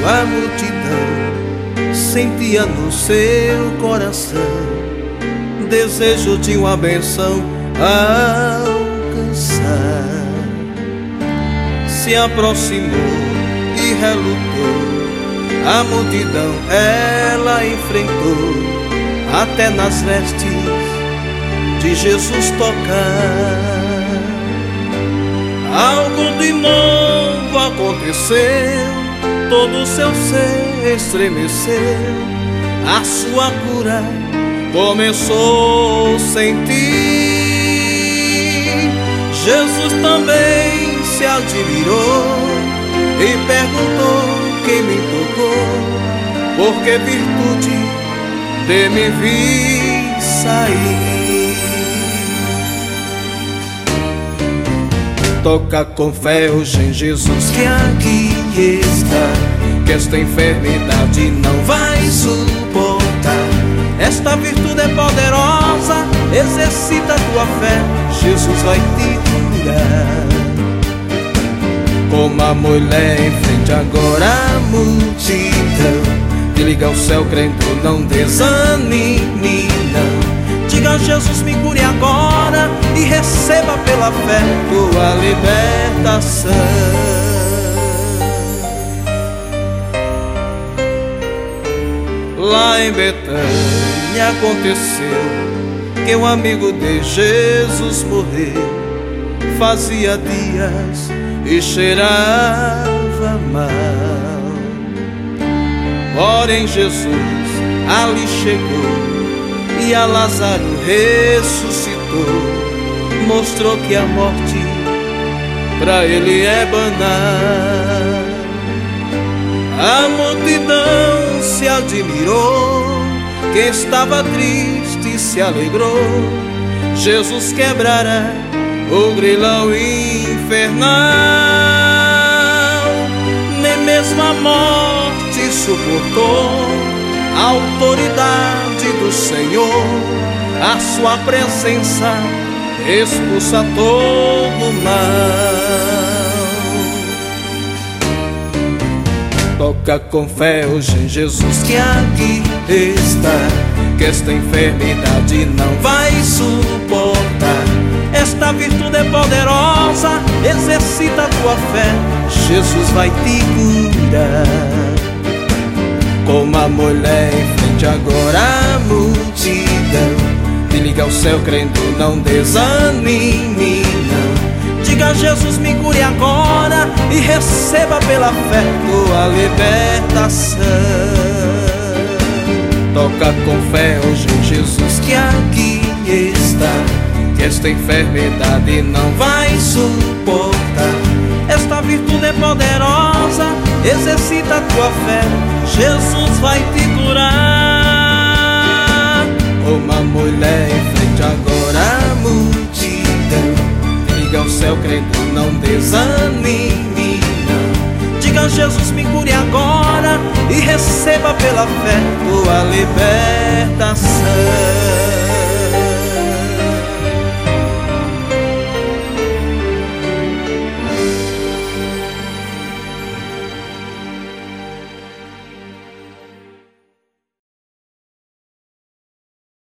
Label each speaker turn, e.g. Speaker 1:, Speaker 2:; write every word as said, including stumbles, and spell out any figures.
Speaker 1: a multidão sentia no seu coração desejo de uma benção alcançar. Se aproximou e relutou, a multidão ela enfrentou, até nas vestes de Jesus tocar. Algo de novo aconteceu, todo o seu ser estremeceu, a sua cura começou a sentir. Jesus também se admirou e perguntou quem me tocou, porque virtude de me vi sair. Toca com fé hoje em Jesus que aqui está, que esta enfermidade não vai suportar. Esta virtude é poderosa, exercita a tua fé, Jesus vai te curar. Como a mulher em frente agora a multidão, que liga ao céu crendo, não desanime não. Diga a Jesus, me cure agora e receba pela fé tua libertação. Lá em Betânia aconteceu que um amigo de Jesus morreu. Fazia dias e cheirava mal, porém Jesus ali chegou e a Lázaro ressuscitou. Mostrou que a morte pra ele é banal. A multidão se admirou, quem estava triste se alegrou. Jesus quebrara o grilhão infernal, nem mesmo a morte suportou a autoridade do Senhor. A sua presença expulsa todo o mal. Toca com fé hoje em Jesus que aqui está, que esta enfermidade não vai suportar. Esta virtude é poderosa, exercita a tua fé, Jesus vai te curar. Como a mulher em frente agora a multidão, que liga ao céu crendo, não desanime não. Diga a Jesus, me cure agora e receba pela fé tua libertação. Toca com fé hoje em Jesus que aqui está, que esta enfermidade não vai suportar. Esta virtude é poderosa, exercita a tua fé, Jesus vai te curar. Como a mulher em frente agora a multidão, liga ao céu crendo, não desanime não. Diga a Jesus, me cure agora e receba pela fé tua libertação.